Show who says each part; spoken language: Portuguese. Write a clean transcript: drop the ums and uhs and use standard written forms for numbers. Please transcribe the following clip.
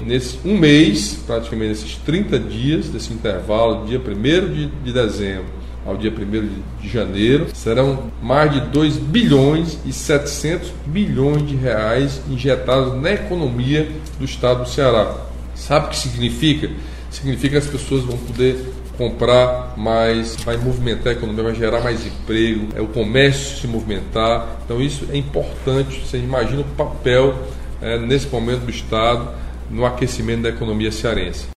Speaker 1: nesse um mês, praticamente nesses 30 dias, desse intervalo, dia 1º de dezembro ao dia 1º de janeiro, serão mais de 2 bilhões e 700 bilhões de reais injetados na economia do estado do Ceará. Sabe o que significa? Significa que as pessoas vão poder comprar mais, vai movimentar a economia, vai gerar mais emprego, o comércio se movimentar. Então isso é importante. Você imagina o papel nesse momento do Estado no aquecimento da economia cearense.